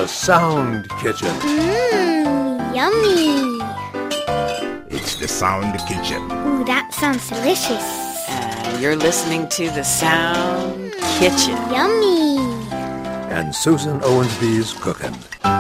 The Sound Kitchen. Yummy. It's The Sound Kitchen. Ooh, that sounds delicious. You're listening to The Sound Kitchen. Yummy. And Susan Owensby's cooking.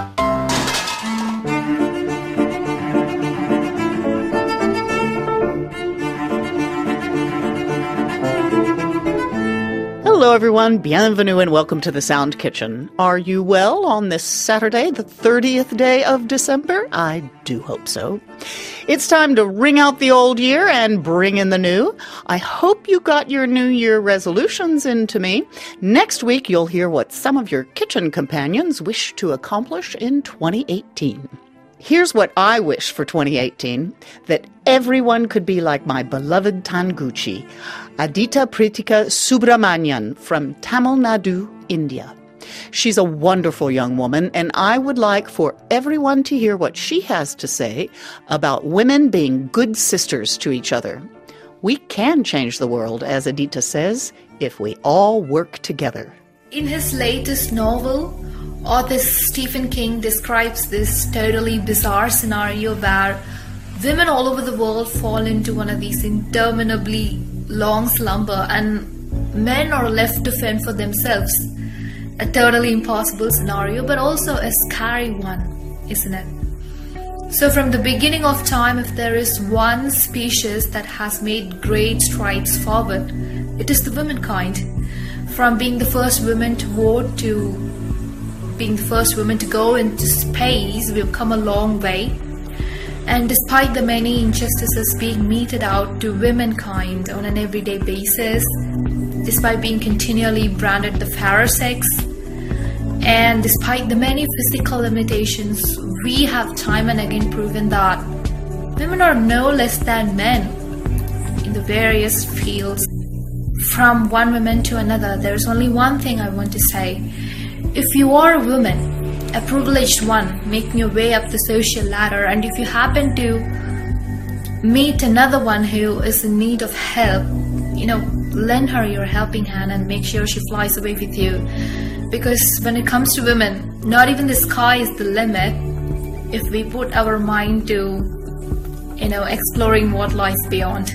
Hello, everyone. Bienvenue and welcome to the Sound Kitchen. Are you well on this Saturday, the 30th day of December? I do hope so. It's time to ring out the old year and bring in the new. I hope you got your New Year resolutions into me. Next week, you'll hear what some of your kitchen companions wish to accomplish in 2018. Here's what I wish for 2018, that everyone could be like my beloved Tanguchi, Aditya Pritika Subramanian from Tamil Nadu, India. She's a wonderful young woman, and I would like for everyone to hear what she has to say about women being good sisters to each other. We can change the world, as Aditya says, if we all work together. In his latest novel, author Stephen King describes this totally bizarre scenario where women all over the world fall into one of these interminably long slumber and men are left to fend for themselves. A totally impossible scenario, but also a scary one, isn't it? So from the beginning of time, if there is one species that has made great strides forward, it is the womankind. From being the first women to vote to being the first women to go into space, we've come a long way. And despite the many injustices being meted out to womankind on an everyday basis, despite being continually branded the fairer sex, and despite the many physical limitations, we have time and again proven that women are no less than men in the various fields. From one woman to another, there's only one thing I want to say. If you are a woman, a privileged one, making your way up the social ladder, and if you happen to meet another one who is in need of help, lend her your helping hand and make sure she flies away with you. Because when it comes to women, not even the sky is the limit if we put our mind to, exploring what lies beyond.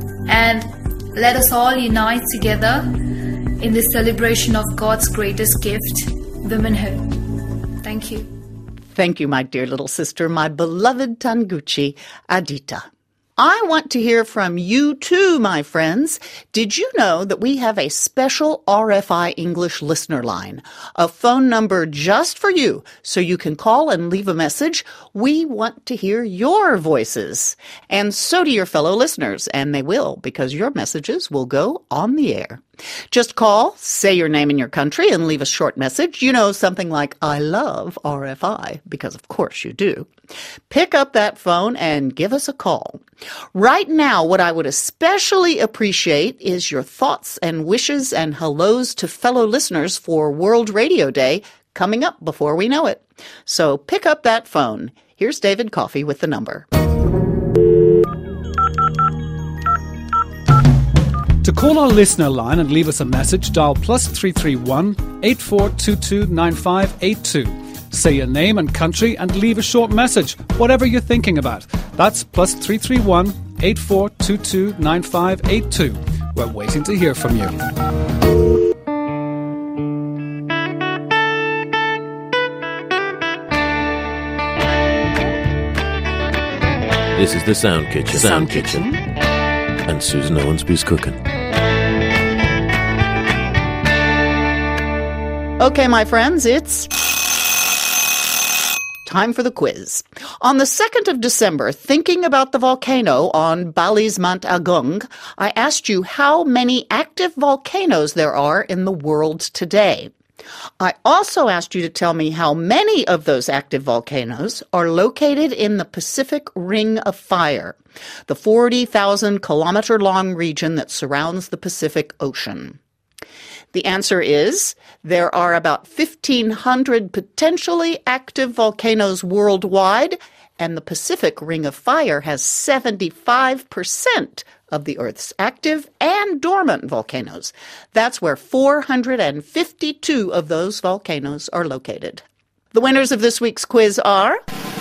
And let us all unite together in this celebration of God's greatest gift, womanhood. Thank you. Thank you, my dear little sister, my beloved Tanguchi, Aditya. I want to hear from you too, my friends. Did you know that we have a special RFI English listener line, a phone number just for you, so you can call and leave a message? We want to hear your voices. And so do your fellow listeners, and they will, because your messages will go on the air. Just call, say your name and your country, and leave a short message. Something like, I love RFI, because of course you do. Pick up that phone and give us a call. Right now, what I would especially appreciate is your thoughts and wishes and hellos to fellow listeners for World Radio Day coming up before we know it. So pick up that phone. Here's David Coffey with the number. To call our listener line and leave us a message, dial +331 8422 9582. Say your name and country and leave a short message, whatever you're thinking about. That's +331 8422 9582. We're waiting to hear from you. This is the Sound Kitchen. Sound Kitchen. And Susan Owensby's cooking. Okay, my friends, it's time for the quiz. On the 2nd of December, thinking about the volcano on Bali's Mount Agung, I asked you how many active volcanoes there are in the world today. I also asked you to tell me how many of those active volcanoes are located in the Pacific Ring of Fire, the 40,000-kilometer-long region that surrounds the Pacific Ocean. The answer is there are about 1,500 potentially active volcanoes worldwide, and the Pacific Ring of Fire has 75% of the Earth's active and dormant volcanoes. That's where 452 of those volcanoes are located. The winners of this week's quiz are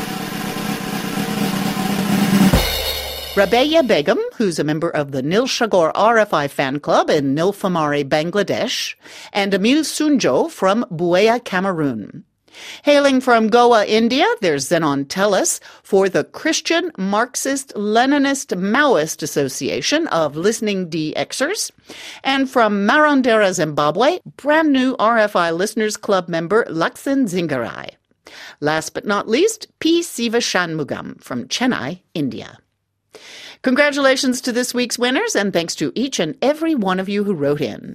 Rabeya Begum, who's a member of the Nilshagor RFI fan club in Nilphamari, Bangladesh, and Emil Sunjo from Buea, Cameroon. Hailing from Goa, India, there's Zenon Tellis for the Christian Marxist-Leninist Maoist Association of Listening DXers. And from Marondera, Zimbabwe, brand new RFI Listeners Club member Laksen Zingarai. Last but not least, P. Siva Shanmugam from Chennai, India. Congratulations to this week's winners, and thanks to each and every one of you who wrote in.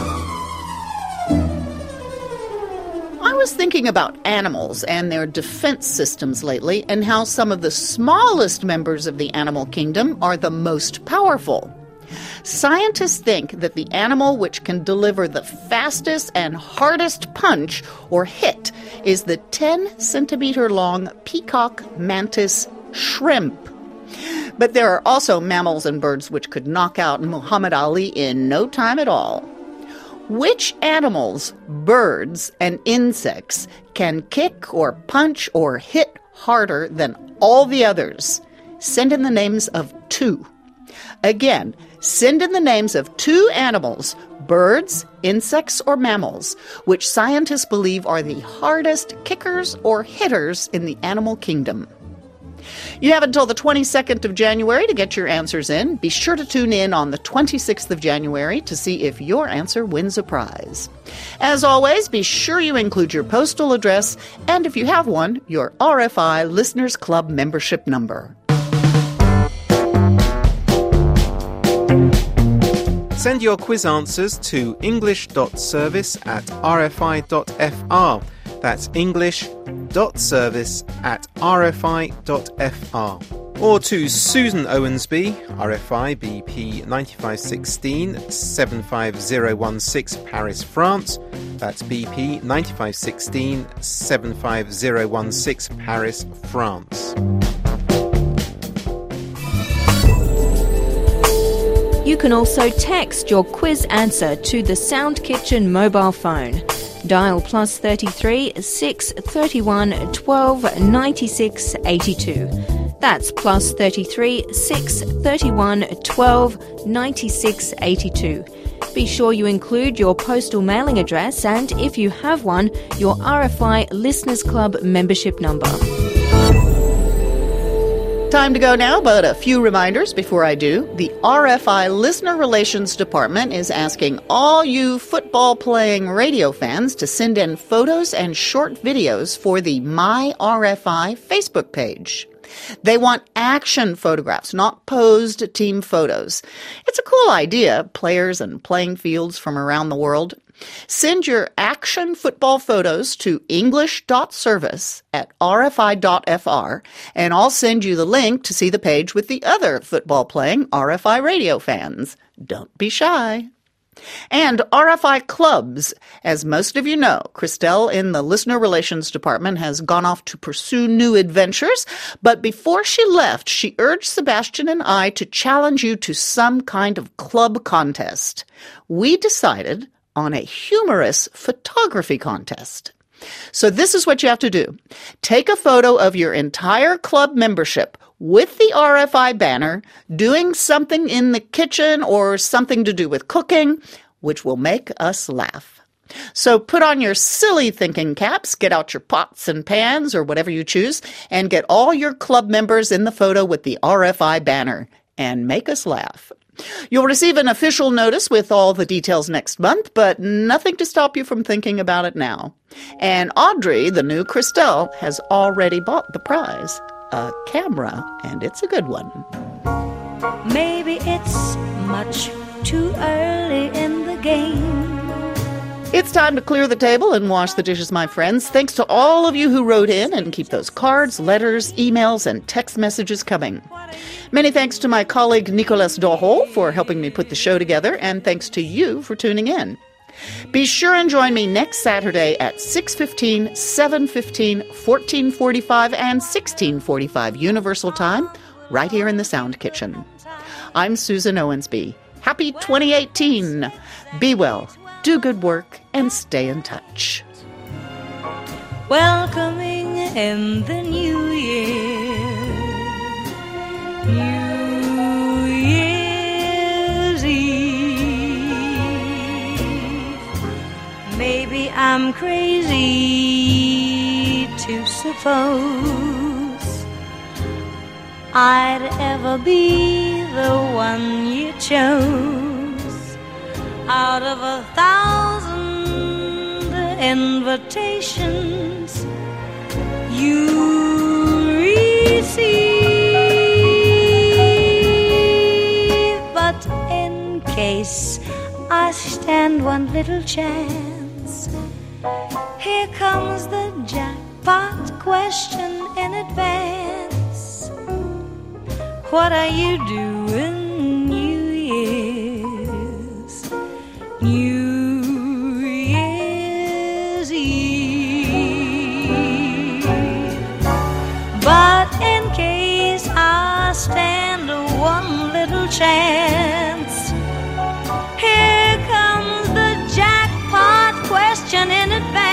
I was thinking about animals and their defense systems lately, and how some of the smallest members of the animal kingdom are the most powerful. Scientists think that the animal which can deliver the fastest and hardest punch or hit is the 10-centimeter-long peacock mantis shrimp. But there are also mammals and birds which could knock out Muhammad Ali in no time at all. Which animals, birds, and insects can kick or punch or hit harder than all the others? Send in the names of 2. Again, send in the names of 2 animals, birds, insects, or mammals, which scientists believe are the hardest kickers or hitters in the animal kingdom. You have until the 22nd of January to get your answers in. Be sure to tune in on the 26th of January to see if your answer wins a prize. As always, be sure you include your postal address and, if you have one, your RFI Listeners Club membership number. Send your quiz answers to english.service@rfi.fr. That's english.service@rfi.fr. Or to Susan Owensby, RFI BP 9516 75016 Paris, France. That's BP 9516 75016 Paris, France. You can also text your quiz answer to the Sound Kitchen mobile phone. Dial +33 631 12 96 82. That's +33 631 12 96 82. Be sure you include your postal mailing address and, if you have one, your RFI Listeners Club membership number. Time to go now, but a few reminders before I do. The RFI Listener Relations Department is asking all you football-playing radio fans to send in photos and short videos for the My RFI Facebook page. They want action photographs, not posed team photos. It's a cool idea, players and playing fields from around the world. Send your action football photos to english.service@rfi.fr, and I'll send you the link to see the page with the other football-playing RFI radio fans. Don't be shy. And RFI clubs. As most of you know, Christelle in the Listener Relations Department has gone off to pursue new adventures, but before she left, she urged Sebastian and I to challenge you to some kind of club contest. We decided on a humorous photography contest. So this is what you have to do. Take a photo of your entire club membership with the RFI banner, doing something in the kitchen or something to do with cooking, which will make us laugh. So put on your silly thinking caps, get out your pots and pans or whatever you choose, and get all your club members in the photo with the RFI banner, and make us laugh. You'll receive an official notice with all the details next month, but nothing to stop you from thinking about it now. And Audrey, the new Christelle, has already bought the prize, a camera, and it's a good one. Maybe it's much too early in the game. It's time to clear the table and wash the dishes, my friends. Thanks to all of you who wrote in, and keep those cards, letters, emails, and text messages coming. Many thanks to my colleague Nicolas Dohol for helping me put the show together, and thanks to you for tuning in. Be sure and join me next Saturday at 6:15, 7:15, 14:45, and 16:45 Universal Time, right here in the Sound Kitchen. I'm Susan Owensby. Happy 2018. Be well, do good work, and stay in touch. welcoming in the new year. New Year's Eve. Maybe I'm crazy to suppose I'd ever be the one you chose out of 1,000 invitations you receive. But in case I stand one little chance, here comes the jackpot question in advance. What are you doing New Year's? New Year's Eve. But in case I stand one little chance, here comes the jackpot question in advance.